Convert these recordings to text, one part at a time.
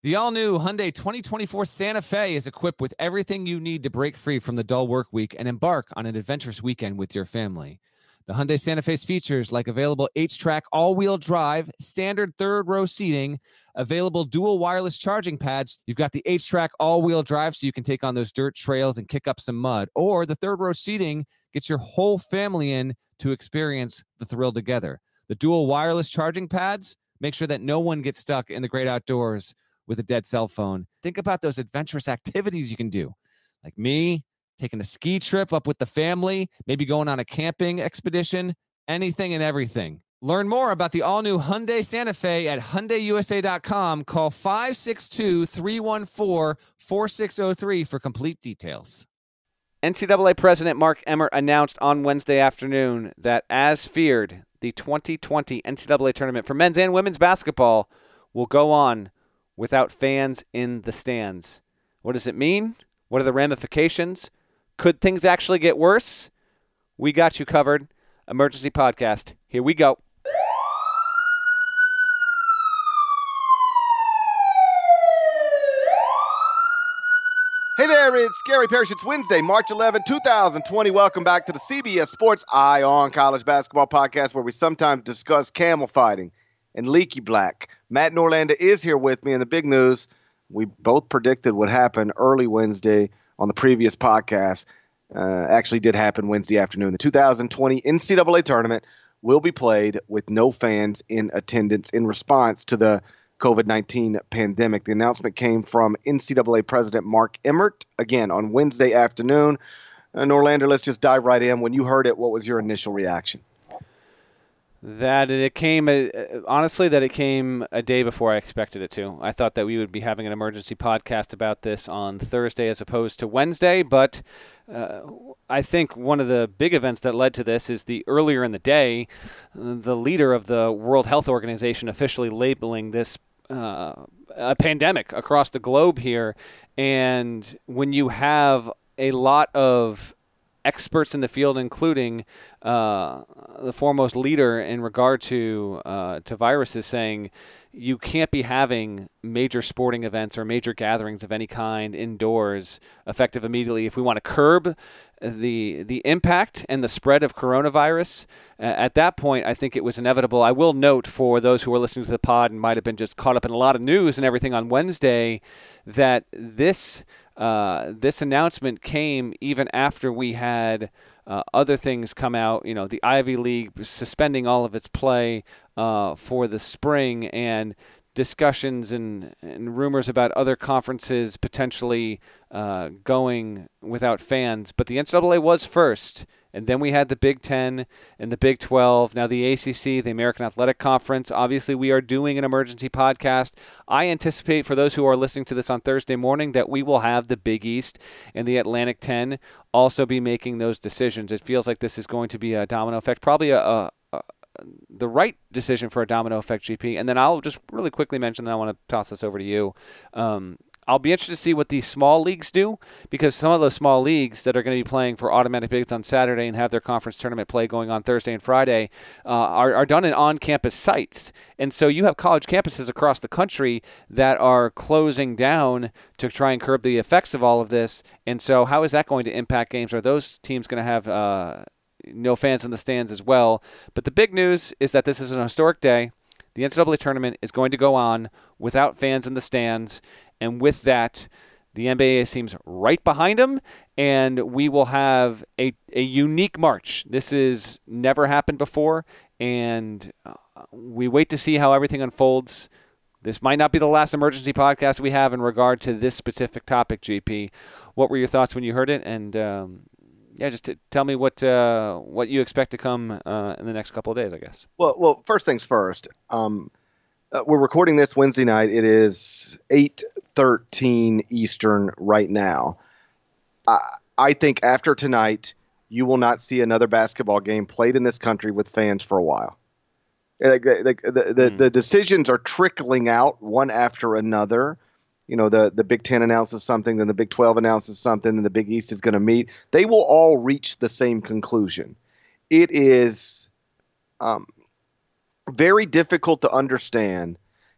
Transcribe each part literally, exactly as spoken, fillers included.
The all-new Hyundai twenty twenty-four Santa Fe is equipped with everything you need to break free from the dull work week and embark on an adventurous weekend with your family. The Hyundai Santa Fe's features like available H-Track all-wheel drive, standard third-row seating, available dual wireless charging pads. You've got the H-Track all-wheel drive so you can take on those dirt trails and kick up some mud. Or the third-row seating gets your whole family in to experience the thrill together. The dual wireless charging pads make sure that no one gets stuck in the great outdoors with a dead cell phone. Think about those adventurous activities you can do. Like me, taking a ski trip up with the family, maybe going on a camping expedition, anything and everything. Learn more about the all-new Hyundai Santa Fe at Hyundai U S A dot com. Call five six two, three one four, four six zero three for complete details. N C double A President Mark Emmert announced on Wednesday afternoon that, as feared, the twenty twenty N C double A tournament for men's and women's basketball will go on without fans in the stands. What does it mean? What are the ramifications? Could things actually get worse? We got you covered. Emergency podcast. Here we go. Hey there, it's Gary Parrish. It's Wednesday, March eleventh, twenty twenty. Welcome back to the C B S Sports Eye on College Basketball podcast, where we sometimes discuss camel fighting and leaky black. Matt Norlander is here with me, and the big news, we both predicted what happened early Wednesday on the previous podcast. Uh, actually did happen Wednesday afternoon. The two thousand twenty N C double A tournament will be played with no fans in attendance in response to the covid nineteen pandemic. The announcement came from N C double A President Mark Emmert, again, on Wednesday afternoon. Uh, Norlander, let's just dive right in. When you heard it, what was your initial reaction? That it came, uh, honestly, that it came a day before I expected it to. I thought that we would be having an emergency podcast about this on Thursday as opposed to Wednesday, but uh, I think one of the big events that led to this is the earlier in the day, the leader of the World Health Organization officially labeling this uh, a pandemic across the globe here. And when you have a lot of experts in the field, including uh, the foremost leader in regard to uh, to viruses, saying you can't be having major sporting events or major gatherings of any kind indoors effective immediately if we want to curb the the impact and the spread of coronavirus. Uh, at that point, I think it was inevitable. I will note, for those who are listening to the pod and might have been just caught up in a lot of news and everything on Wednesday, that this Uh, this announcement came even after we had uh, other things come out, you know, the Ivy League suspending all of its play uh, for the spring, and discussions and, and rumors about other conferences potentially uh, going without fans. But the N C double A was first. And then we had the Big Ten and the Big twelve. Now the A C C, the American Athletic Conference. Obviously, we are doing an emergency podcast. I anticipate, for those who are listening to this on Thursday morning, that we will have the Big East and the Atlantic ten also be making those decisions. It feels like this is going to be a domino effect, probably a, a, a the right decision for a domino effect, G P. And then I'll just really quickly mention that I want to toss this over to you. Um, I'll be interested to see what these small leagues do, because some of those small leagues that are going to be playing for automatic bids on Saturday and have their conference tournament play going on Thursday and Friday uh, are, are done in on-campus sites. And so you have college campuses across the country that are closing down to try and curb the effects of all of this. And so how is that going to impact games? Are those teams going to have uh, no fans in the stands as well? But the big news is that this is an historic day. The N C double A tournament is going to go on without fans in the stands. And with that, the N B A seems right behind them, and we will have a, a unique March. This has never happened before, and uh, we wait to see how everything unfolds. This might not be the last emergency podcast we have in regard to this specific topic, G P. What were your thoughts when you heard it? And, um, yeah, just t- tell me what uh, what you expect to come uh, in the next couple of days, I guess. Well, well, first things first. Um, uh, we're recording this Wednesday night. It is eight thirteen Eastern right now. I, I think after tonight, you will not see another basketball game played in this country with fans for a while. Like, like, the, the, mm. the decisions are trickling out one after another. You know, the, the Big Ten announces something, then the Big twelve announces something, then the Big East is going to meet. They will all reach the same conclusion. It is um, very difficult to understand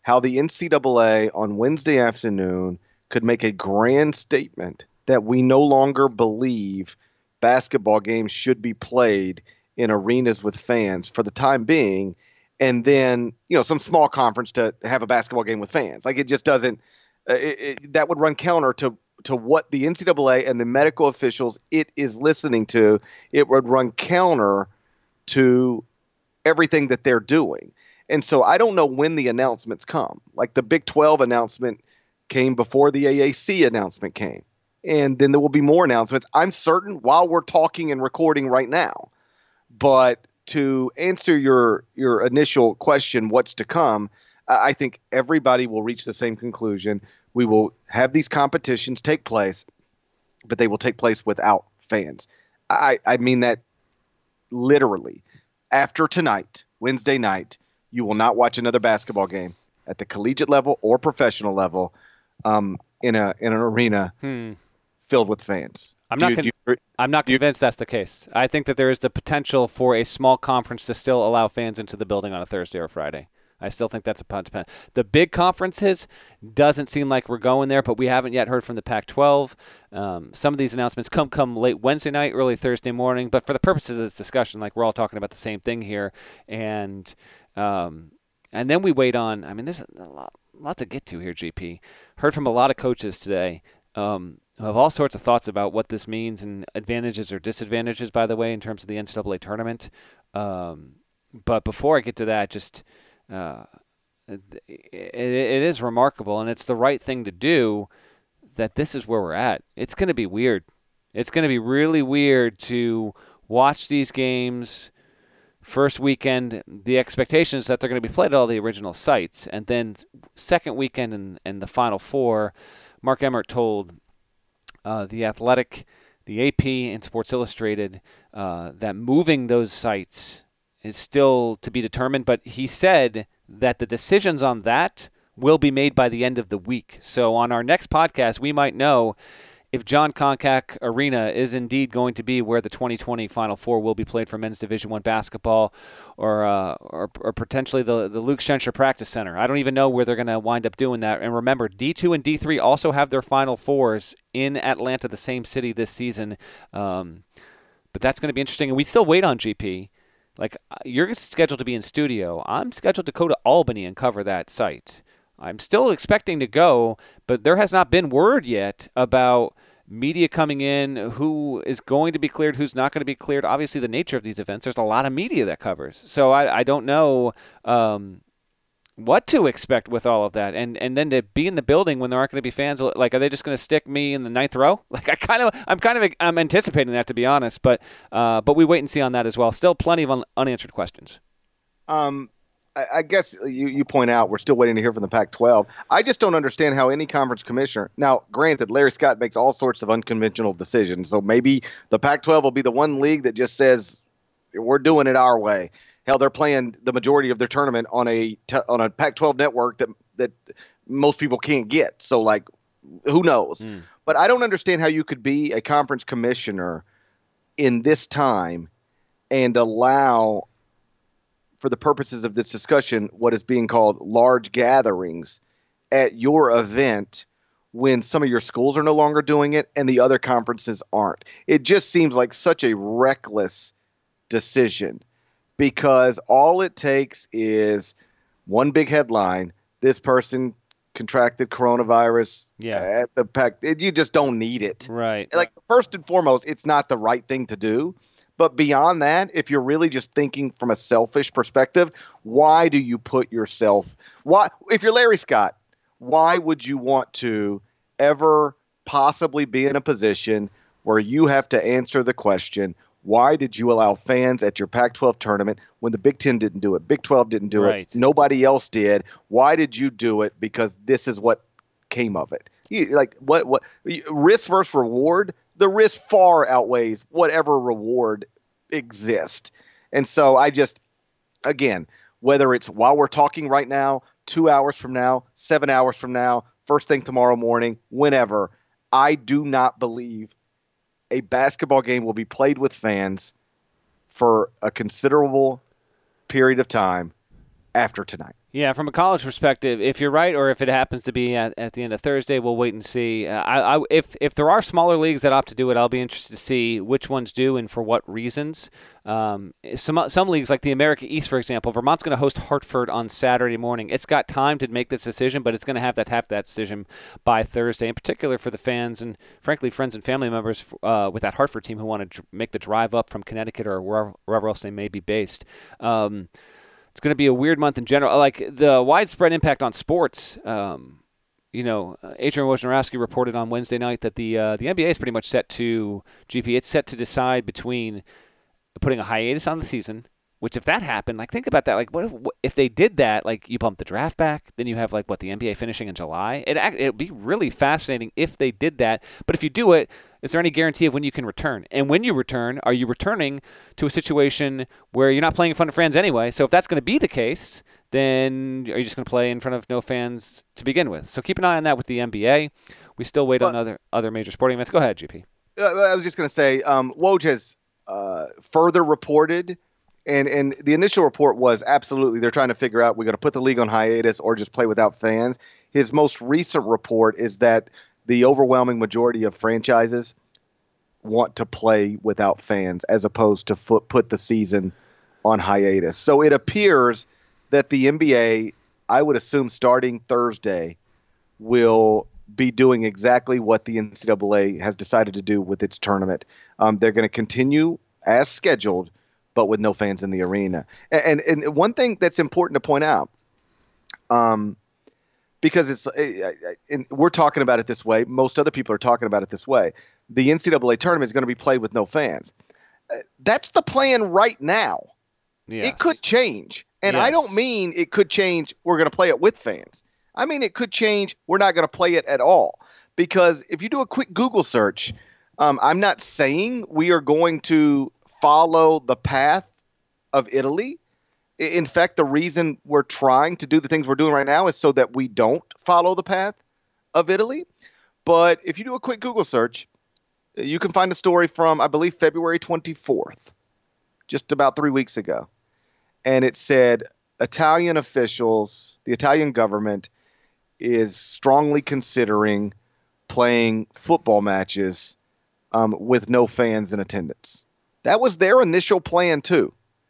how the N C double A on Wednesday afternoon could make a grand statement that we no longer believe basketball games should be played in arenas with fans for the time being, and then, you know, some small conference to have a basketball game with fans. Like, it just doesn't uh, it, it, that would run counter to to what the N C double A and the medical officials it is listening to. It would run counter to everything that they're doing. And so I don't know when the announcements come. Like, the Big twelve announcement came before the A A C announcement came. And then there will be more announcements, I'm certain, while we're talking and recording right now. But to answer your your initial question, what's to come, I think everybody will reach the same conclusion. We will have these competitions take place, but they will take place without fans. I, I mean that literally. After tonight, Wednesday night, you will not watch another basketball game at the collegiate level or professional level um, in a in an arena hmm. filled with fans. I'm not. Con- you, I'm not convinced that's the case. I think that there is the potential for a small conference to still allow fans into the building on a Thursday or Friday. I still think that's a potential. The big conferences doesn't seem like we're going there, but we haven't yet heard from the Pac twelve. Um, some of these announcements come come late Wednesday night, early Thursday morning. But for the purposes of this discussion, like, we're all talking about the same thing here, and um, and then we wait on. I mean, there's a lot, a lot to get to here. G P heard from a lot of coaches today. Um, who have all sorts of thoughts about what this means and advantages or disadvantages, by the way, in terms of the N C double A tournament. Um, but before I get to that, just uh, it, it is remarkable, and it's the right thing to do, that this is where we're at. It's going to be weird. It's going to be really weird to watch these games first weekend. The expectation is that they're going to be played at all the original sites, and then second weekend and, and the Final Four, Mark Emmert told Uh, the Athletic, the A P, and Sports Illustrated uh, that moving those sites is still to be determined, but he said that the decisions on that will be made by the end of the week. So on our next podcast, we might know if John Concac Arena is indeed going to be where the twenty twenty Final Four will be played for men's Division I basketball, or, uh, or or potentially the, the Luke Schenscher Practice Center. I don't even know where they're going to wind up doing that. And remember, D two and D three also have their Final Fours in Atlanta, the same city this season. Um, but that's going to be interesting. And we still wait on G P. Like, you're scheduled to be in studio. I'm scheduled to go to Albany and cover that site. I'm still expecting to go, but there has not been word yet about media coming in, who is going to be cleared, who's not going to be cleared. Obviously, the nature of these events, there's a lot of media that covers. So I, I don't know um, what to expect with all of that. And and then to be in the building when there aren't going to be fans, like, are they just going to stick me in the ninth row? Like, I kind of, I'm kind of, I'm anticipating that, to be honest. But uh, but we wait and see on that as well. Still plenty of un- unanswered questions. Um. I guess you, you point out we're still waiting to hear from the Pac twelve. I just don't understand how any conference commissioner – now, granted, Larry Scott makes all sorts of unconventional decisions, so maybe the Pac twelve will be the one league that just says we're doing it our way. Hell, they're playing the majority of their tournament on a te- on a Pac twelve network that that most people can't get. So, like, who knows? Mm. But I don't understand how you could be a conference commissioner in this time and allow – for the purposes of this discussion, what is being called large gatherings at your event when some of your schools are no longer doing it and the other conferences aren't. It just seems like such a reckless decision, because all it takes is one big headline. This person contracted coronavirus yeah. at the Pac. You just don't need it. Right. Like, first and foremost, it's not the right thing to do. But beyond that, if you're really just thinking from a selfish perspective, why do you put yourself – why? If you're Larry Scott, why would you want to ever possibly be in a position where you have to answer the question, why did you allow fans at your Pac twelve tournament when the Big Ten didn't do it, Big twelve didn't do right. it, nobody else did? Why did you do it? Because this is what came of it. You, like, what, what risk versus reward – the risk far outweighs whatever reward exists. And so I just, again, whether it's while we're talking right now, two hours from now, seven hours from now, first thing tomorrow morning, whenever, I do not believe a basketball game will be played with fans for a considerable period of time after tonight. Yeah, from a college perspective, if you're right or if it happens to be at, at the end of Thursday, we'll wait and see. Uh, I, I, if if there are smaller leagues that opt to do it, I'll be interested to see which ones do and for what reasons. Um, some some leagues, like the America East, for example, Vermont's going to host Hartford on Saturday morning. It's got time to make this decision, but it's going to have that have that decision by Thursday, in particular for the fans and, frankly, friends and family members uh, with that Hartford team who want to dr- make the drive up from Connecticut or wherever, wherever else they may be based. Um, It's going to be a weird month in general. Like the widespread impact on sports. Um, you know, Adrian Wojnarowski reported on Wednesday night that the uh, the N B A is pretty much set to G P. It's set to decide between putting a hiatus on the season. Which, if that happened, like think about that. Like, what if, what if they did that? Like, you bump the draft back, then you have like what the N B A finishing in July. It it'd be really fascinating if they did that. But if you do it, is there any guarantee of when you can return? And when you return, are you returning to a situation where you're not playing in front of fans anyway? So if that's going to be the case, then are you just going to play in front of no fans to begin with? So keep an eye on that with the N B A. We still wait but, on other other major sporting events. Go ahead, G P. Uh, I was just going to say, um, Woj has uh, further reported. And and the initial report was absolutely they're trying to figure out we're going to put the league on hiatus or just play without fans. His most recent report is that the overwhelming majority of franchises want to play without fans as opposed to foot, put the season on hiatus. So it appears that the N B A, I would assume starting Thursday, will be doing exactly what the N C double A has decided to do with its tournament. Um, they're going to continue as scheduled, but with no fans in the arena. And, and and one thing that's important to point out, um, because it's and we're talking about it this way, most other people are talking about it this way. The N C double A tournament is going to be played with no fans. That's the plan right now. Yes. It could change. And yes. I don't mean it could change, we're going to play it with fans. I mean, it could change, we're not going to play it at all. Because if you do a quick Google search, um, I'm not saying we are going to follow the path of Italy. In fact, the reason we're trying to do the things we're doing right now is so that we don't follow the path of Italy. But if you do a quick Google search, you can find a story from, I believe, February twenty-fourth, just about three weeks ago. And it said Italian officials, the Italian government, is strongly considering playing football matches um, with no fans in attendance. That was their initial plan, too.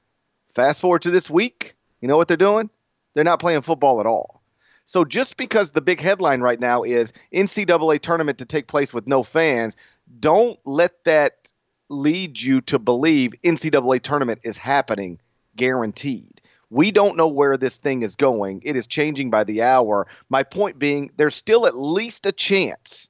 Fast forward to this week, you know what they're doing? They're not playing football at all. So just because the big headline right now is N C double A tournament to take place with no fans, don't let that lead you to believe N C double A tournament is happening, guaranteed. We don't know where this thing is going. It is changing by the hour. My point being, there's still at least a chance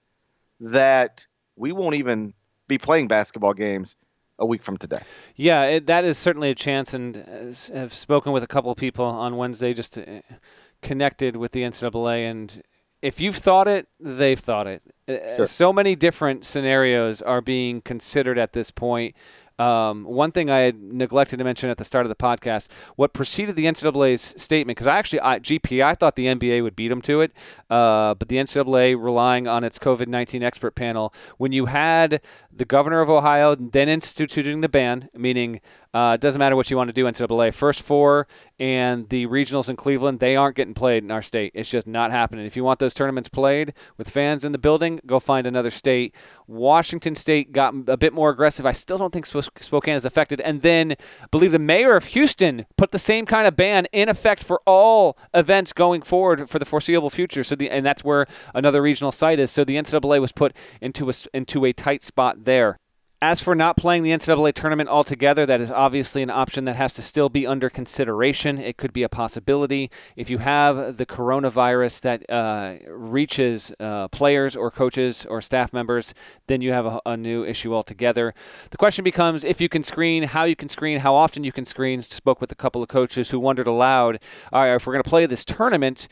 that we won't even be playing basketball games a week from today. Yeah, it, that is certainly a chance, and uh, I've spoken with a couple of people on Wednesday just to, uh, connected with the N C double A, and if you've thought it, they've thought it. Sure. So many different scenarios are being considered at this point. Um, one thing I had neglected to mention at the start of the podcast, what preceded the N C double A's statement, because I actually, I, G P, I thought the N B A would beat them to it, uh, but the N C double A relying on its covid nineteen expert panel, when you had the governor of Ohio then instituting the ban, meaning uh, it doesn't matter what you want to do, N C double A, first four and the regionals in Cleveland, they aren't getting played in our state. It's just not happening. If you want those tournaments played with fans in the building, go find another state. Washington State got a bit more aggressive. I still don't think Spokane is affected. And then I believe the mayor of Houston put the same kind of ban in effect for all events going forward for the foreseeable future. So the and that's where another regional site is. So the N C double A was put into a, into a tight spot there. As for not playing the N C double A tournament altogether, that is obviously an option that has to still be under consideration. It could be a possibility. If you have the coronavirus that uh, reaches uh, players or coaches or staff members, then you have a, a new issue altogether. The question becomes if you can screen, how you can screen, how often you can screen. Spoke with a couple of coaches who wondered aloud, all right, if we're going to play this tournament,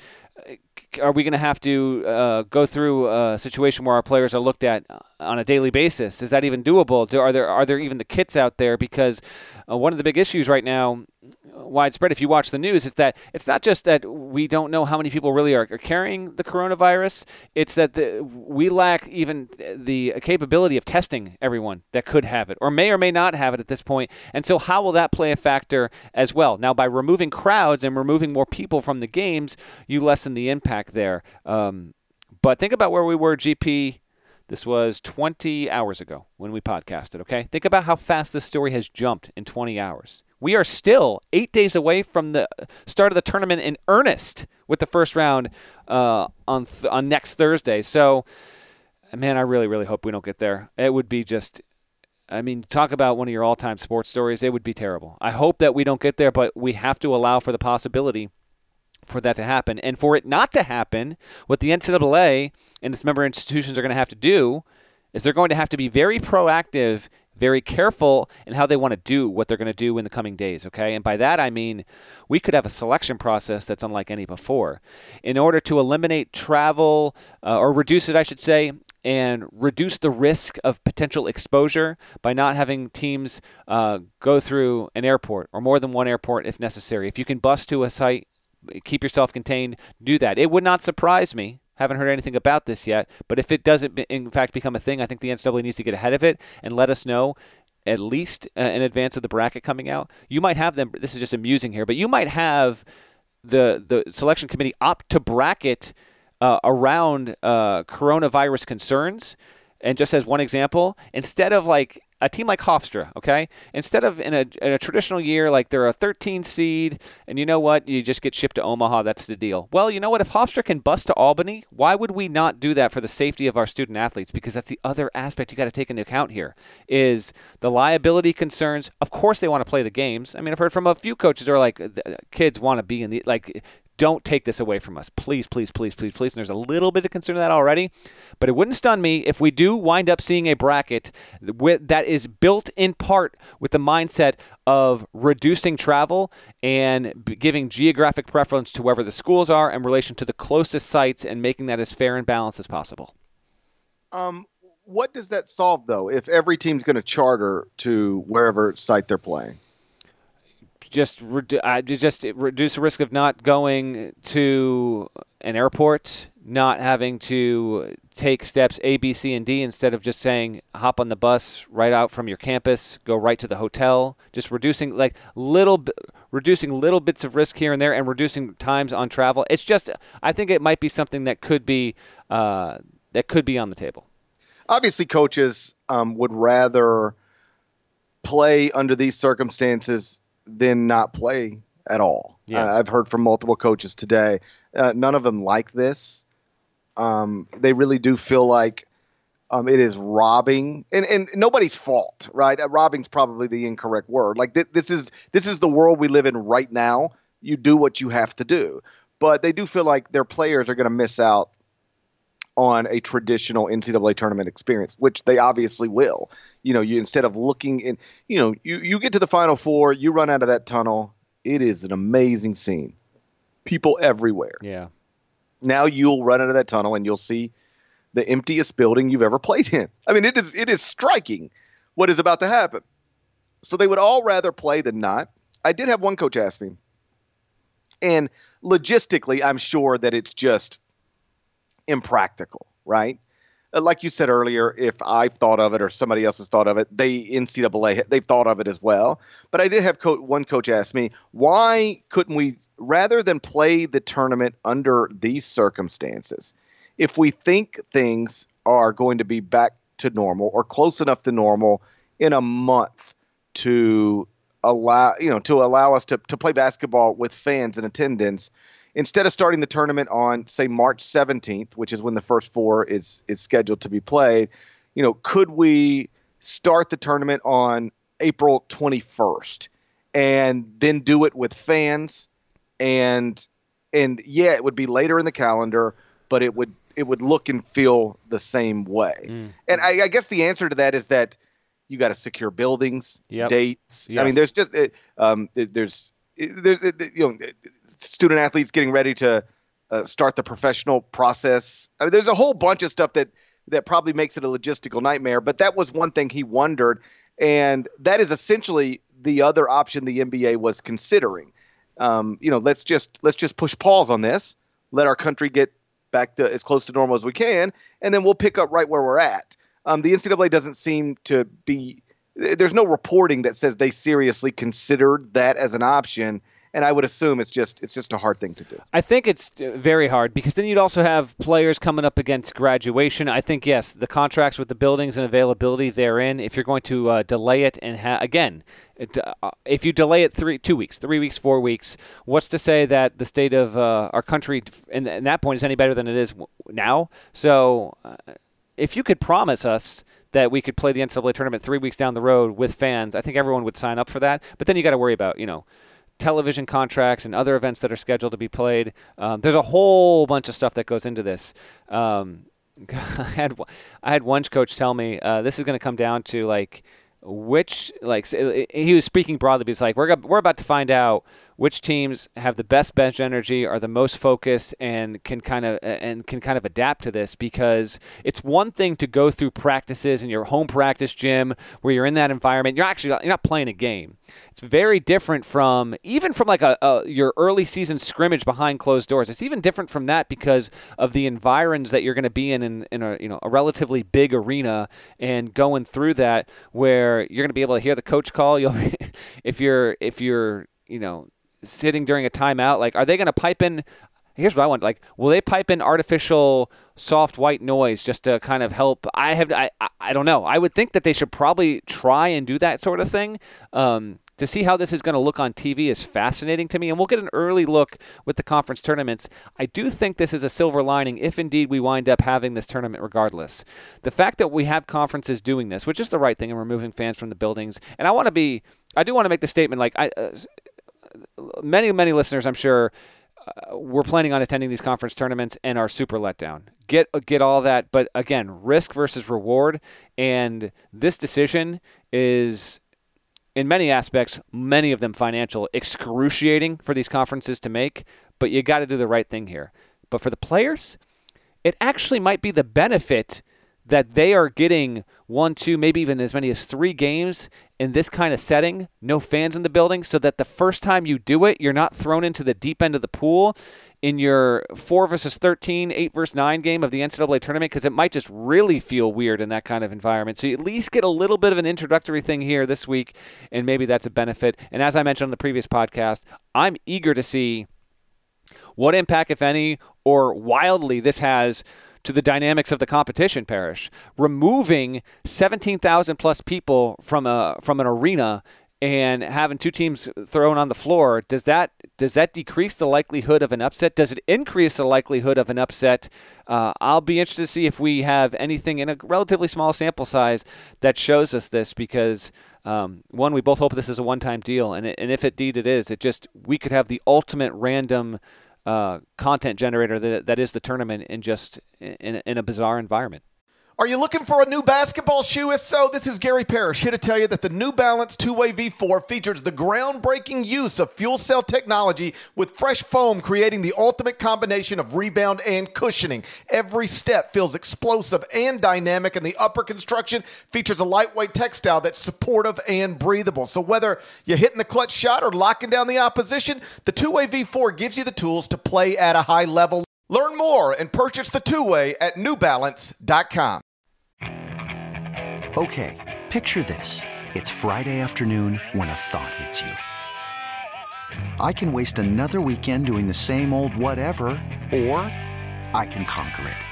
are we going to have to uh, go through a situation where our players are looked at on a daily basis? Is that even doable? Do, are there are there even the kits out there? Because uh, one of the big issues right now widespread if you watch the news is that it's not just that we don't know how many people really are, are carrying the coronavirus. It's that the, we lack even the capability of testing everyone that could have it or may or may not have it at this point. And so how will that play a factor as well? Now, by removing crowds and removing more people from the games, you lessen the impact there. Um, but think about where we were, G P. This was twenty hours ago when we podcasted, okay? Think about how fast this story has jumped in twenty hours. We are still eight days away from the start of the tournament in earnest with the first round uh, on th- on next Thursday. So, man, I really, really hope we don't get there. It would be just, I mean, talk about one of your all-time sports stories. It would be terrible. I hope that we don't get there, but we have to allow for the possibility for that to happen. And for it not to happen, what the N C double A and its member institutions are going to have to do is they're going to have to be very proactive, very careful in how they want to do what they're going to do in the coming days, okay? And by that, I mean we could have a selection process that's unlike any before. In order to eliminate travel, uh, or reduce it, I should say, and reduce the risk of potential exposure by not having teams uh, go through an airport or more than one airport if necessary. If you can bus to a site, keep yourself contained, do that. It would not surprise me. Haven't heard anything about this yet, but if it doesn't in fact become a thing, I think the N C double A needs to get ahead of it and let us know at least uh, in advance of the bracket coming out. You might have them, this is just amusing here, but you might have the the selection committee opt to bracket uh, around uh, coronavirus concerns. And just as one example, instead of like a team like Hofstra, okay, instead of in a, in a traditional year, like they're a thirteen seed, and you know what, you just get shipped to Omaha, that's the deal. Well, you know what, if Hofstra can bus to Albany, why would we not do that for the safety of our student athletes? Because that's the other aspect you got to take into account here, is the liability concerns. Of course they want to play the games. I mean, I've heard from a few coaches who are like, kids want to be in the, like, don't take this away from us. Please, please, please, please, please. And there's a little bit of concern of that already. But it wouldn't stun me if we do wind up seeing a bracket with, that is built in part with the mindset of reducing travel and b- giving geographic preference to wherever the schools are in relation to the closest sites and making that as fair and balanced as possible. Um, what does that solve, though, if every team's going to charter to wherever site they're playing? Just, redu- uh, just reduce the risk of not going to an airport, not having to take steps A, B, C, and D instead of just saying hop on the bus right out from your campus, go right to the hotel. Just reducing like little, reducing little bits of risk here and there, and reducing times on travel. It's just, I think it might be something that could be uh, that could be on the table. Obviously, coaches um, would rather play under these circumstances than not play at all. Yeah. Uh, I've heard from multiple coaches today. Uh, none of them like this. Um, they really do feel like um, it is robbing, and, and nobody's fault, right? Uh, robbing's probably the incorrect word. Like th- this is this is the world we live in right now. You do what you have to do, but they do feel like their players are going to miss out on a traditional N C double A tournament experience, which they obviously will. You know, you instead of looking in, you know, you, you get to the Final Four, you run out of that tunnel. It is an amazing scene. People everywhere. Yeah. Now you'll run out of that tunnel and you'll see the emptiest building you've ever played in. I mean, it is it is striking what is about to happen. So they would all rather play than not. I did have one coach ask me, and logistically, I'm sure that it's just impractical, right? Like you said earlier, if I've thought of it or somebody else has thought of it, they N C double A, they've thought of it as well. But I did have co- one coach ask me, why couldn't we, rather than play the tournament under these circumstances, if we think things are going to be back to normal or close enough to normal in a month to allow, you know, to allow us to, to play basketball with fans in attendance, instead of starting the tournament on, say, March seventeenth, which is when the first four is is scheduled to be played, you know, could we start the tournament on April twenty-first and then do it with fans? And and yeah, it would be later in the calendar, but it would it would look and feel the same way. Mm. And I, I guess the answer to that is that you got to secure buildings, yep. dates. Yes. I mean, there's just um, there's there's you know. student athletes getting ready to uh, start the professional process. I mean, there's a whole bunch of stuff that, that probably makes it a logistical nightmare, but that was one thing he wondered. And that is essentially the other option the N B A was considering. Um, you know, let's just let's just push pause on this. Let our country get back to as close to normal as we can, and then we'll pick up right where we're at. Um, the N C double A doesn't seem to be – there's no reporting that says they seriously considered that as an option, and I would assume it's just it's just a hard thing to do. I think it's very hard because then you'd also have players coming up against graduation. I think, yes, the contracts with the buildings and availability therein, if you're going to uh, delay it and ha- – again – It, uh, if you delay it three, two weeks, three weeks, four weeks, what's to say that the state of uh, our country in, in that point is any better than it is w- now? So uh, if you could promise us that we could play the N C double A tournament three weeks down the road with fans, I think everyone would sign up for that. But then you got to worry about, you know, television contracts and other events that are scheduled to be played. Um, there's a whole bunch of stuff that goes into this. Um, I had I had one coach tell me uh, this is going to come down to like. Which, like, he was speaking broadly, but he's like, we're, we're about to find out which teams have the best bench energy, are the most focused, and can kind of and can kind of adapt to this, because it's one thing to go through practices in your home practice gym where you're in that environment. You're actually you're not playing a game. It's very different from even from like a, a your early season scrimmage behind closed doors. It's even different from that because of the environs that you're going to be in in, in a you know a relatively big arena, and going through that where you're going to be able to hear the coach call. You'll be, if you're if you're you know. sitting during a timeout, like, are they going to pipe in? Here's what I want. Like, will they pipe in artificial soft white noise just to kind of help? I have, I, I don't know. I would think that they should probably try and do that sort of thing. Um, to see how this is going to look on T V is fascinating to me, and we'll get an early look with the conference tournaments. I do think this is a silver lining if indeed we wind up having this tournament regardless. The fact that we have conferences doing this, which is the right thing, and removing fans from the buildings, and I want to be, I do want to make the statement, like, I. Uh, Many, many listeners, I'm sure, uh, were planning on attending these conference tournaments and are super let down. Get get all that, but again, risk versus reward, and this decision is, in many aspects, many of them financial, excruciating for these conferences to make, but you got to do the right thing here. But for the players, it actually might be the benefit that they are getting one, two, maybe even as many as three games in this kind of setting, no fans in the building, so that the first time you do it, you're not thrown into the deep end of the pool in your four versus thirteen, eight versus nine game of the N C double A tournament, because it might just really feel weird in that kind of environment. So you at least get a little bit of an introductory thing here this week, and maybe that's a benefit. And as I mentioned on the previous podcast, I'm eager to see what impact, if any, or wildly this has to the dynamics of the competition, Parrish. Removing seventeen thousand plus people from a from an arena and having two teams thrown on the floor, does that does that decrease the likelihood of an upset? Does it increase the likelihood of an upset? Uh, I'll be interested to see if we have anything in a relatively small sample size that shows us this, because um, one, we both hope this is a one-time deal, and it, and if indeed it is, it just we could have the ultimate random Uh, content generator that that is the tournament in just in, in a bizarre environment. Are you looking for a new basketball shoe? If so, this is Gary Parrish here to tell you that the New Balance two-Way V four features the groundbreaking use of fuel cell technology with fresh foam, creating the ultimate combination of rebound and cushioning. Every step feels explosive and dynamic, and the upper construction features a lightweight textile that's supportive and breathable. So whether you're hitting the clutch shot or locking down the opposition, the two-Way V four gives you the tools to play at a high level. Learn more and purchase the two-Way at new balance dot com. Okay, picture this. It's Friday afternoon when a thought hits you. I can waste another weekend doing the same old whatever, or I can conquer it.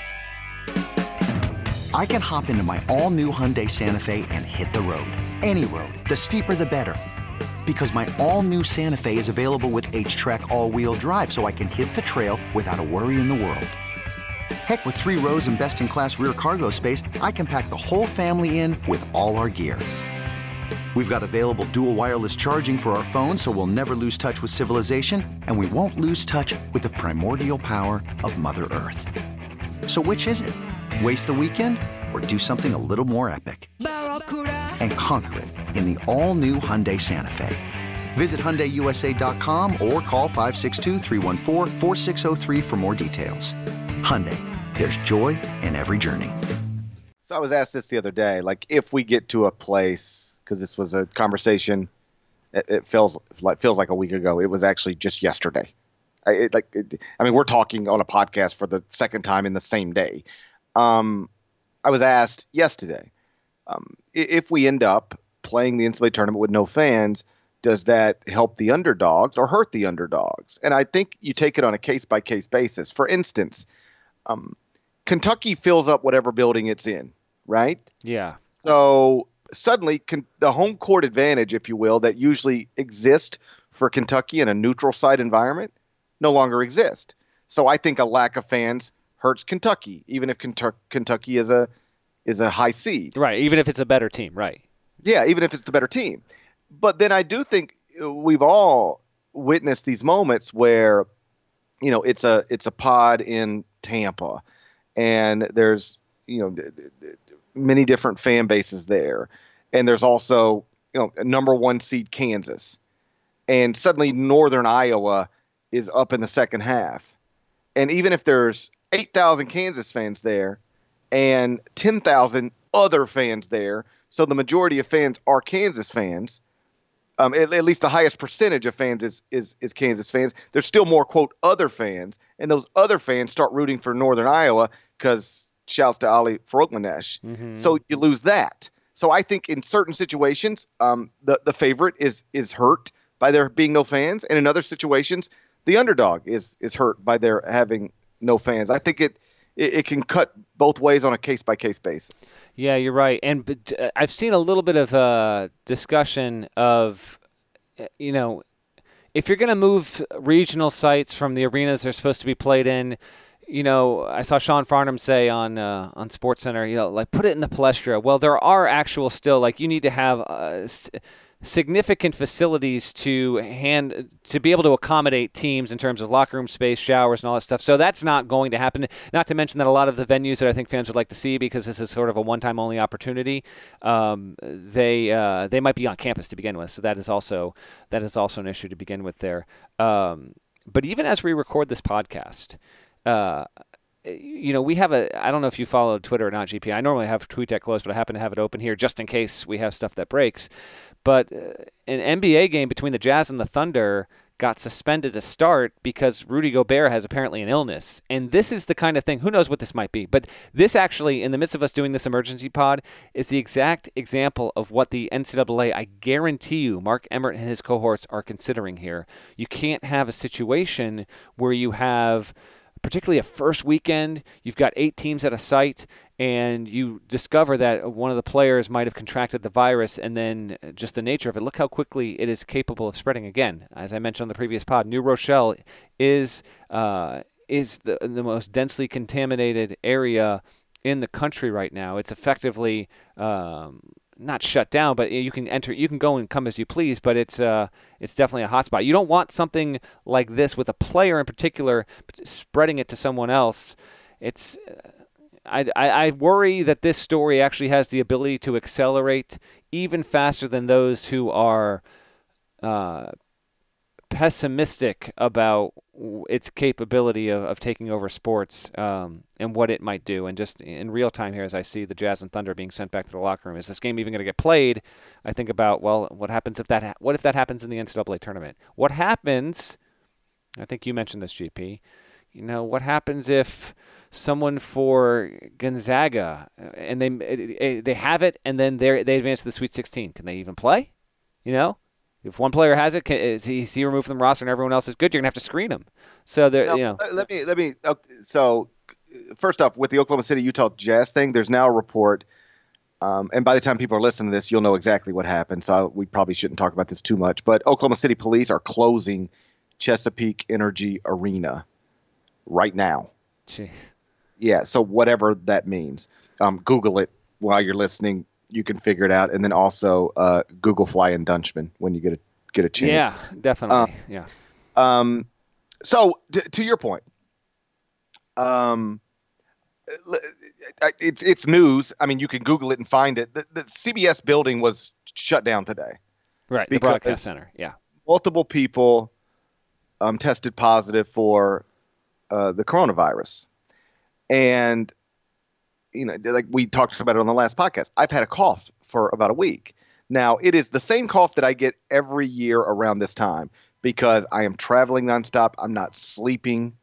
I can hop into my all-new Hyundai Santa Fe and hit the road. Any road. The steeper, the better. Because my all-new Santa Fe is available with H-Track all-wheel drive, so I can hit the trail without a worry in the world. Heck, with three rows and best-in-class rear cargo space, I can pack the whole family in with all our gear. We've got available dual wireless charging for our phones, so we'll never lose touch with civilization, and we won't lose touch with the primordial power of Mother Earth. So which is it? Waste the weekend or do something a little more epic and conquer it in the all-new Hyundai Santa Fe. Visit Hyundai U S A dot com or call five six two, three one four, four six zero three for more details. Hyundai, there's joy in every journey. So I was asked this the other day, like if we get to a place, because this was a conversation It, it feels like feels like a week ago. It was actually just yesterday. I, it, like, it, I mean, we're talking on a podcast for the second time in the same day. Um, I was asked yesterday, um, if we end up playing the N C double A tournament with no fans, does that help the underdogs or hurt the underdogs? And I think you take it on a case-by-case basis. For instance, um, Kentucky fills up whatever building it's in, right? Yeah. So suddenly con- the home court advantage, if you will, that usually exists for Kentucky in a neutral site environment no longer exist. So I think a lack of fans hurts Kentucky, even if Kentucky, Kentucky is a is a high seed. Right, even if it's a better team, right. Yeah, even if it's the better team. But then I do think we've all witnessed these moments where, you know, it's a it's a pod in Tampa, and there's, you know, many different fan bases there, and there's also, you know, a number one seed Kansas, and suddenly Northern Iowa is up in the second half. And even if there's eight thousand Kansas fans there and ten thousand other fans there, so the majority of fans are Kansas fans, um, at, at least the highest percentage of fans is, is, is Kansas fans, there's still more, quote, other fans. And those other fans start rooting for Northern Iowa because shouts to Ali Frogmanesh. Mm-hmm. So you lose that. So I think in certain situations, um, the, the favorite is is hurt by there being no fans. And in other situations, the underdog is is hurt by their having no fans. I think it, it it can cut both ways on a case by case basis. Yeah, you're right. And but, uh, I've seen a little bit of uh, discussion of, you know, if you're going to move regional sites from the arenas they're supposed to be played in, you know, I saw Sean Farnham say on uh, on SportsCenter, you know, like put it in the Palestra. Well, there are actual still like you need to have. Uh, st- significant facilities to hand to be able to accommodate teams in terms of locker room space, showers, and all that stuff. So that's not going to happen. Not to mention that a lot of the venues that I think fans would like to see, because this is sort of a one-time only opportunity, um, they uh, they might be on campus to begin with. So that is also that is also an issue to begin with there. Um, but even as we record this podcast, uh, you know, we have a, I don't know if you follow Twitter or not, G P. I normally have TweetDeck closed, but I happen to have it open here just in case we have stuff that breaks. But uh, an N B A game between the Jazz and the Thunder got suspended to start because Rudy Gobert has apparently an illness. And this is the kind of thing, who knows what this might be, but this actually, in the midst of us doing this emergency pod, is the exact example of what the N C double A, I guarantee you, Mark Emmert and his cohorts are considering here. You can't have a situation where you have, particularly a first weekend, you've got eight teams at a site, and you discover that one of the players might have contracted the virus, and then just the nature of it. Look how quickly it is capable of spreading again. As I mentioned on the previous pod, New Rochelle is uh, is the, the most densely contaminated area in the country right now. It's effectively um, not shut down, but you can enter, you can go and come as you please, but it's uh, it's definitely a hotspot. You don't want something like this with a player in particular spreading it to someone else. It's I, I, I worry that this story actually has the ability to accelerate even faster than those who are uh, pessimistic about its capability of, of taking over sports um, and what it might do. And just in real time here, as I see the Jazz and Thunder being sent back to the locker room, is this game even going to get played? I think about, well, what happens if that? Ha- what if that happens in the N C double A tournament? What happens? I think you mentioned this, G P. You know, what happens if someone for Gonzaga and they they have it and then they they advance to the Sweet sixteen? Can they even play? You know, if one player has it, can, is, he, is he removed from the roster and everyone else is good? You're gonna have to screen him. So there, now, you know. Let me let me. So first off, with the Oklahoma City Utah Jazz thing, there's now a report. Um, and by the time people are listening to this, you'll know exactly what happened. So I, we probably shouldn't talk about this too much. But Oklahoma City police are closing Chesapeake Energy Arena right now. Jeez. Yeah, so whatever that means. Um, Google it while you're listening. You can figure it out. And then also uh, Google Fly and Dutchman when you get a get a chance. Yeah, definitely. Uh, yeah. Um, so t- to your point, um, it's it's news. I mean, you can Google it and find it. The, the C B S building was shut down today. Right, the broadcast center. Yeah. Multiple people um, tested positive for uh, the coronavirus. And, you know, like we talked about it on the last podcast, I've had a cough for about a week. Now, it is the same cough that I get every year around this time because I am traveling nonstop. I'm not sleeping.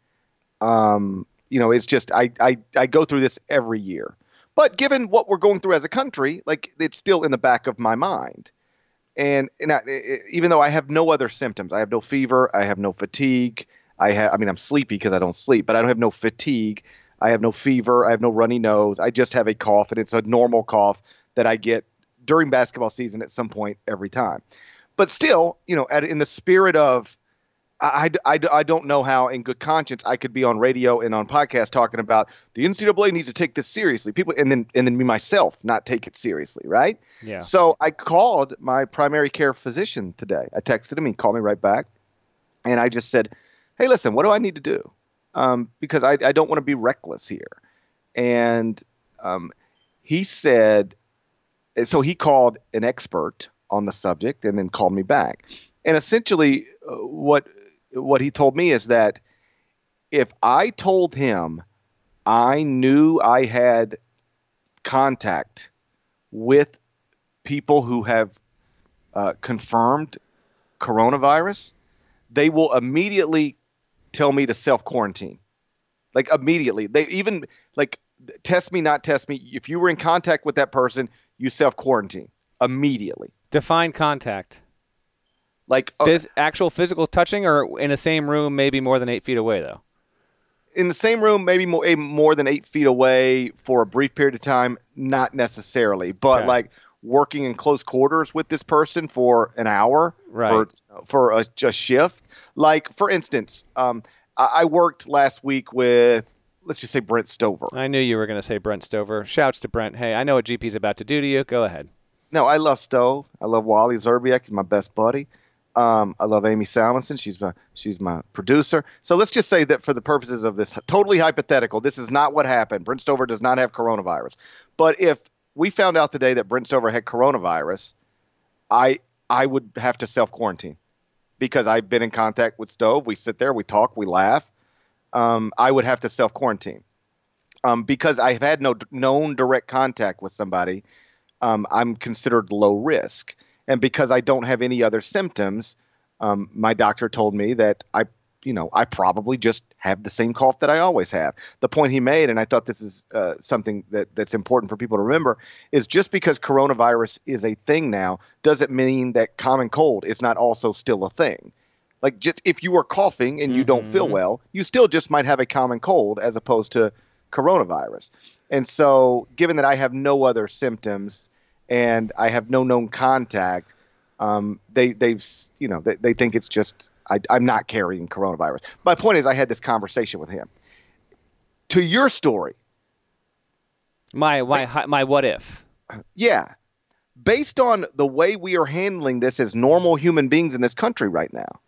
Um, you know, it's just I, I, I go through this every year. But given what we're going through as a country, like it's still in the back of my mind. And, and I, even though I have no other symptoms, I have no fever, I have no fatigue. I have, I mean, I'm sleepy because I don't sleep, but I don't have no fatigue. I have no fever. I have no runny nose. I just have a cough, and it's a normal cough that I get during basketball season at some point every time. But still, you know, at, in the spirit of, I, I, I don't know how in good conscience I could be on radio and on podcast talking about the N C double A needs to take this seriously. People, and then and then me myself not take it seriously, right? Yeah. So I called my primary care physician today. I texted him. He called me right back, and I just said, "Hey, listen, what do I need to do? Um, because I, I don't want to be reckless here." And um, he said, so he called an expert on the subject and then called me back. And essentially, uh, what what he told me is that if I told him I knew I had contact with people who have uh, confirmed coronavirus, they will immediately tell me to self-quarantine. Like immediately. They even like test me, not test me. If you were in contact with that person, you self-quarantine immediately. Define contact. Like Phys- actual physical touching, or in the same room, maybe more than eight feet away, though? In the same room, maybe more, more than eight feet away for a brief period of time, not necessarily. But Okay. like working in close quarters with this person for an hour, Right. for, for a, a shift. Like, for instance, um, I, I worked last week with, let's just say, Brent Stover. I knew you were going to say Brent Stover. Shouts to Brent. Hey, I know what G P's about to do to you. Go ahead. No, I love Stove. I love Wally Zerbiak. He's my best buddy. Um, I love Amy Salmonson. She's my she's my producer. So let's just say that for the purposes of this totally hypothetical, this is not what happened. Brent Stover does not have coronavirus. But if we found out today that Brent Stover had coronavirus, I I would have to self-quarantine because I've been in contact with Stove. We sit there, we talk, we laugh. Um, I would have to self-quarantine um, because I've had no known direct contact with somebody. Um, I'm considered low risk. And because I don't have any other symptoms, um, my doctor told me that I, you know, I probably just have the same cough that I always have. The point he made, and I thought this is uh, something that, that's important for people to remember, is just because coronavirus is a thing now, doesn't mean that common cold is not also still a thing. Like, just if you are coughing and you don't feel well, you still just might have a common cold as opposed to coronavirus. And so given that I have no other symptoms and I have no known contact, um, they, they've, you know, they, they think it's just, I, I'm not carrying coronavirus. My point is I had this conversation with him. To your story. My, my, my what if? Yeah. Based on the way we are handling this as normal human beings in this country right now,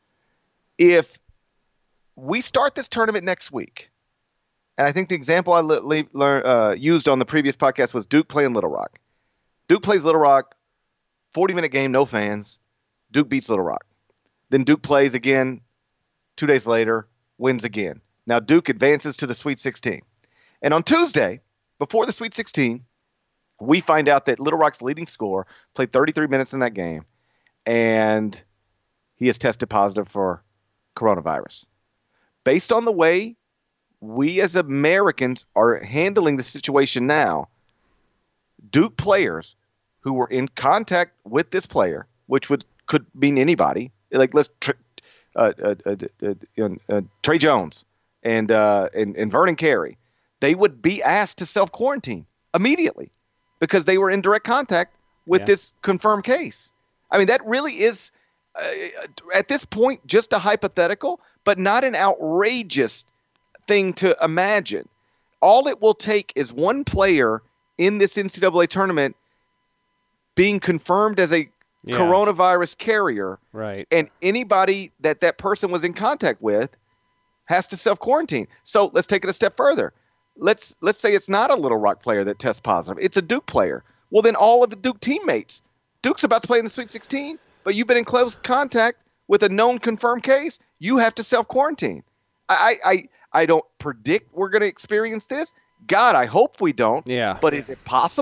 if we start this tournament next week, and I think the example I le- le- learn, uh, used on the previous podcast was Duke playing Little Rock. Duke plays Little Rock, forty-minute game, no fans. Duke beats Little Rock. Then Duke plays again two days later, wins again. Now Duke advances to the Sweet sixteen. And on Tuesday, before the Sweet sixteen, we find out that Little Rock's leading scorer played thirty-three minutes in that game, and he has tested positive for coronavirus. Based on the way we as Americans are handling the situation now, Duke players who were in contact with this player, which would could mean anybody, like let's tr- uh, uh, uh, uh, uh, Trey Jones and, uh, and and Vernon Carey, they would be asked to self quarantine immediately because they were in direct contact with Yeah. this confirmed case. I mean, that really is uh, at this point just a hypothetical, but not an outrageous thing to imagine. All it will take is one player in this N C double A tournament being confirmed as a Yeah. coronavirus carrier, Right. and anybody that that person was in contact with has to self-quarantine. So let's take it a step further. Let's let's say it's not a Little Rock player that tests positive. It's a Duke player. Well, then all of the Duke teammates. Duke's about to play in the Sweet sixteen, but you've been in close contact with a known confirmed case. You have to self-quarantine. I I I, I don't predict we're going to experience this. God, I hope we don't. Yeah. But is it possible?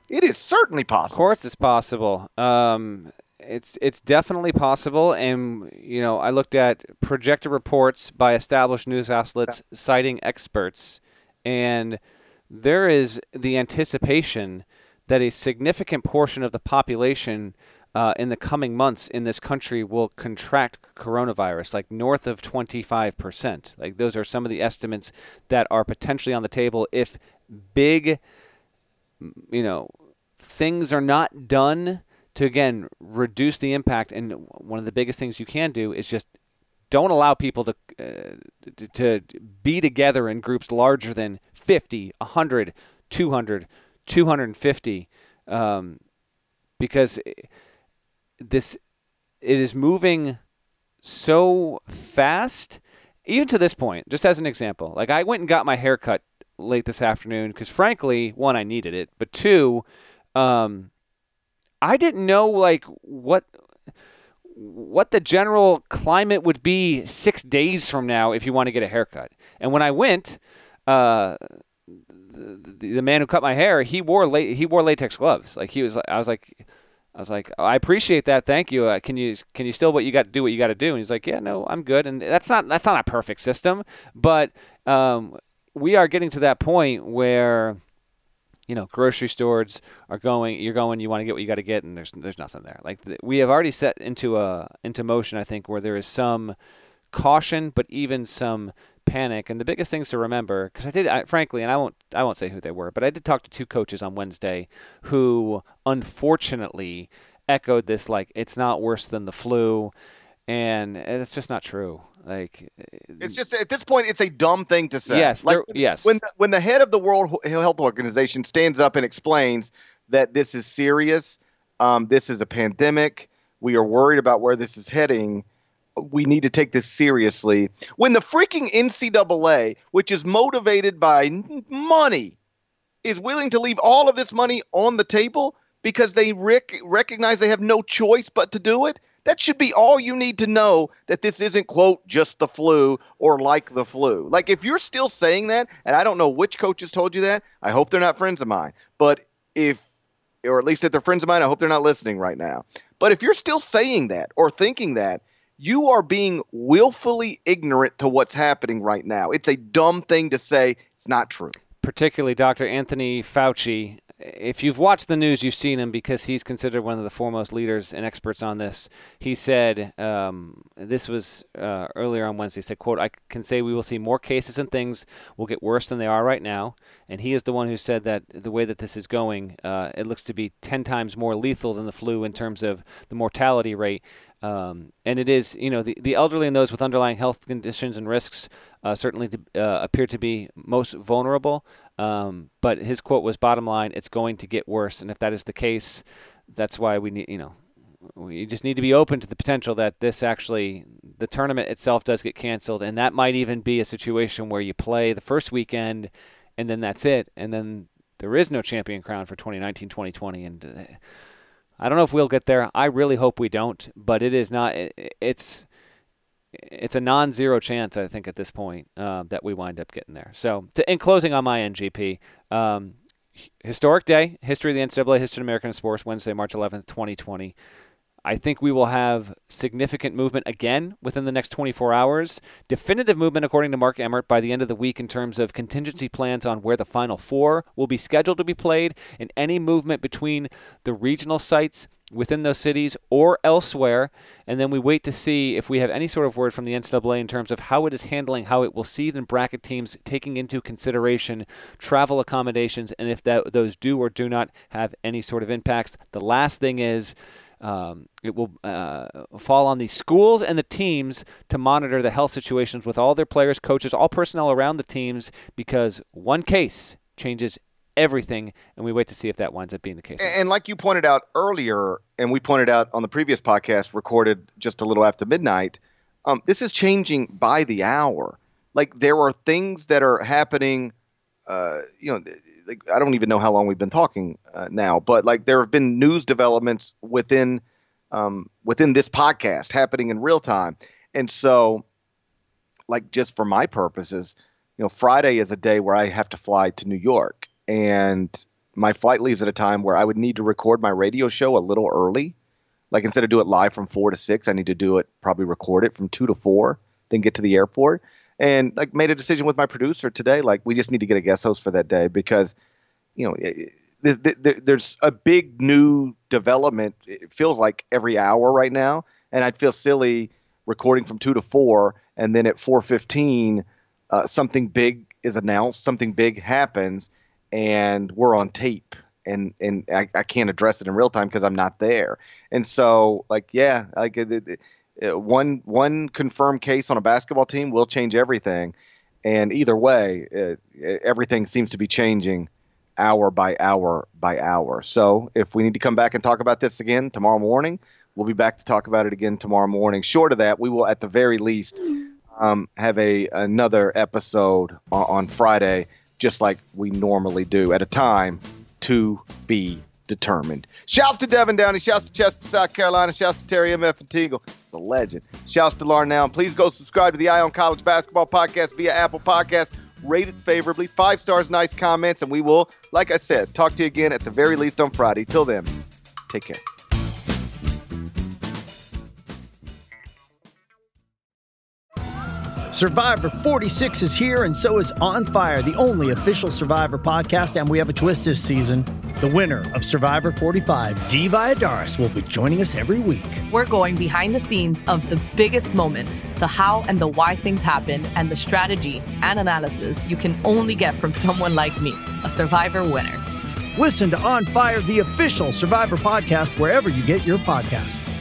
It is certainly possible. Of course, it's possible. Um, it's it's definitely possible, and you know, I looked at projected reports by established news outlets citing experts, and there is the anticipation that a significant portion of the population uh, in the coming months in this country will contract coronavirus, like north of twenty-five percent. Like those are some of the estimates that are potentially on the table if big, you know, things are not done to, again, reduce the impact. And one of the biggest things you can do is just don't allow people to uh, to be together in groups larger than fifty, one hundred, two hundred, two hundred fifty, um, because this it is moving so fast. Even to this point, just as an example, like I went and got my hair cut late this afternoon because, frankly, one, I needed it, but two, um, I didn't know like what what the general climate would be six days from now if you want to get a haircut. And when I went, uh, the, the man who cut my hair, he wore la- he wore latex gloves. Like he was, I was like, I was like, I appreciate that, thank you. Uh, can you can you still what you got to do what you got to do? And he's like, yeah, no, I'm good. And that's not that's not a perfect system, but um, we are getting to that point where, you know, grocery stores are going, you're going, you want to get what you got to get, and there's there's nothing there. Like the, we have already set into a into motion, I think, where there is some caution, but even some panic. And the biggest things to remember, because I did, I, frankly, and I won't I won't say who they were, but I did talk to two coaches on Wednesday who unfortunately echoed this, like it's not worse than the flu, and it's just not true. Like it's just at this point, it's a dumb thing to say. Yes, like yes. When the, when the head of the World Health Organization stands up and explains that this is serious, um, this is a pandemic, we are worried about where this is heading, we need to take this seriously. When the freaking N C double A, which is motivated by money, is willing to leave all of this money on the table because they rec- recognize they have no choice but to do it. That should be all you need to know, that this isn't, quote, just the flu or like the flu. Like, if you're still saying that, and I don't know which coaches told you that, I hope they're not friends of mine. But if, or at least if they're friends of mine, I hope they're not listening right now. But if you're still saying that or thinking that, you are being willfully ignorant to what's happening right now. It's a dumb thing to say. It's not true. Particularly Doctor Anthony Fauci. If you've watched the news, you've seen him because he's considered one of the foremost leaders and experts on this. He said, um, this was uh, earlier on Wednesday, he said, quote, I can say we will see more cases and things will get worse than they are right now. And he is the one who said that the way that this is going, uh, it looks to be ten times more lethal than the flu in terms of the mortality rate. Um, and it is, you know, the, the elderly and those with underlying health conditions and risks uh, certainly to, uh, appear to be most vulnerable. Um, but his quote was, bottom line, it's going to get worse. And if that is the case, that's why we need, you know, we just need to be open to the potential that this actually, the tournament itself does get canceled. And that might even be a situation where you play the first weekend and then that's it. And then there is no champion crown for twenty nineteen twenty twenty. And uh, I don't know if we'll get there. I really hope we don't, but it is not, it, it's, it's a non-zero chance, I think, at this point uh, that we wind up getting there. So, to, in closing on my N G P, um, historic day, history of the N C double A, history of American sports, Wednesday, March eleventh, twenty twenty. I think we will have significant movement again within the next twenty-four hours. Definitive movement, according to Mark Emmert, by the end of the week in terms of contingency plans on where the Final Four will be scheduled to be played, and any movement between the regional sites within those cities or elsewhere. And then we wait to see if we have any sort of word from the N C double A in terms of how it is handling, how it will seed and bracket teams, taking into consideration travel accommodations, and if that, those do or do not have any sort of impacts. The last thing is, Um, it will uh, fall on the schools and the teams to monitor the health situations with all their players, coaches, all personnel around the teams, because one case changes everything, and we wait to see if that winds up being the case. And like you pointed out earlier, and we pointed out on the previous podcast recorded just a little after midnight, um, this is changing by the hour. Like, there are things that are happening, uh, you know, like, I don't even know how long we've been talking uh, now, but like there have been news developments within um, within this podcast happening in real time. And so, like, just for my purposes, you know, Friday is a day where I have to fly to New York, and my flight leaves at a time where I would need to record my radio show a little early. Like instead of do it live from four to six, I need to do it, probably record it from two to four, then get to the airport. And like made a decision with my producer today. Like we just need to get a guest host for that day because, you know, it, it, it, there's a big new development. It feels like every hour right now. And I'd feel silly recording from two to four. And then at four fifteen, uh, something big is announced, something big happens, and we're on tape. And and I, I can't address it in real time because I'm not there. And so, like, yeah, like it, it, it, one one confirmed case on a basketball team will change everything. And either way, it, it, everything seems to be changing hour by hour by hour. So if we need to come back and talk about this again tomorrow morning, we'll be back to talk about it again tomorrow morning. Short of that, we will at the very least um, have a another episode on, on Friday, just like we normally do at a time to be determined. Shouts to Devin Downey. Shouts to Chester, South Carolina. Shouts to Terry M F and Teagle. It's a legend. Shouts to Larnell. And please go subscribe to the Eye on College Basketball Podcast via Apple Podcasts. Rate it favorably. Five stars, nice comments. And we will, like I said, talk to you again at the very least on Friday. Till then, take care. Survivor forty-six is here, and so is On Fire, the only official Survivor podcast, and we have a twist this season. The winner of Survivor forty-five, Dee Valladares, will be joining us every week. We're going behind the scenes of the biggest moments, the how and the why things happen, and the strategy and analysis you can only get from someone like me, a Survivor winner. Listen to On Fire, the official Survivor podcast, wherever you get your podcasts.